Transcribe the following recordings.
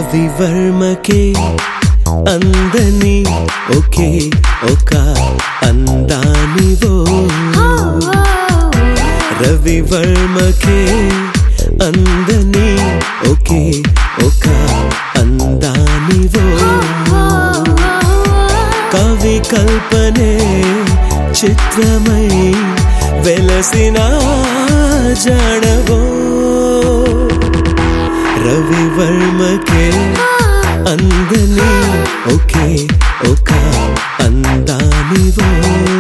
రవివర్మకే అందని ఒకే ఒక అందానివో రవివర్మకే అందని ఒకే ఒక అందానివో కవి కల్పనే చిత్రమై వెలసిన జాడవో రవివర్మకే అందని ఒకే ఒక అందానివో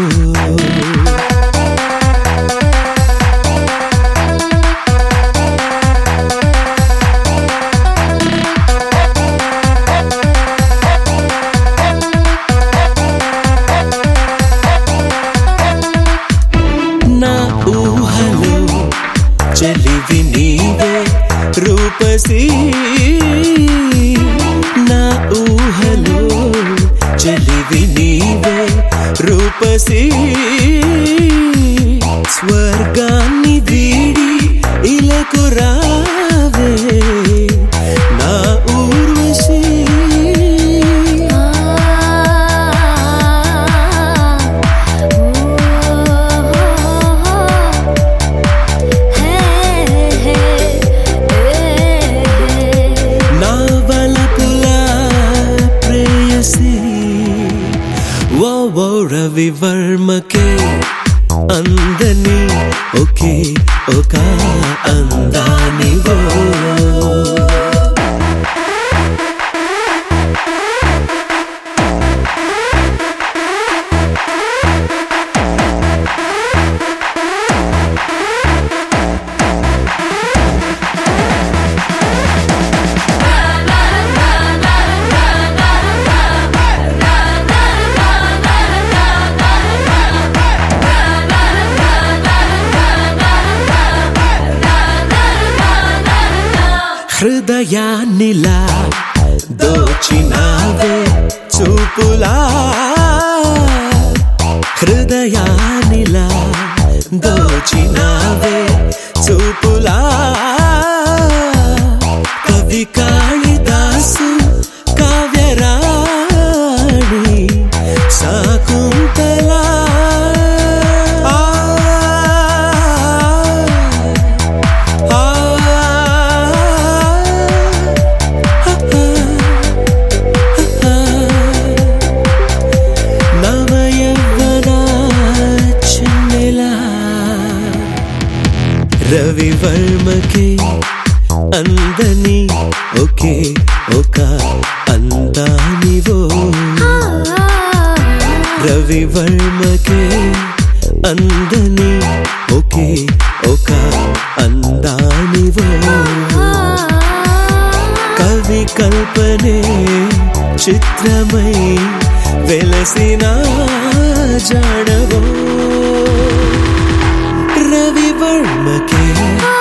నా ఊహలో చలివి నీవే రూపసి నా ఊహలో చలివి నీవే రూపసి స్వర్గాన్ని వీడి ఇలకు రావే నా ఊర్వశి ఓ రవివర్మకే అందని ఒకే ఒక అందానివో హృదయాన్నిలా దోచినావే చూపులా హృదయాన్నిలా దోచినావే చూపులా కవి కాళిదాసు కావ్యరాణి శాకుంతలా రవివర్మకే అందని ఒకే ఒక అందానివో రవివర్మకే అందని ఒకే ఒక అందానివో కవి కల్పనే చిత్రమై వెలసిన జాడవో రవివర్మకే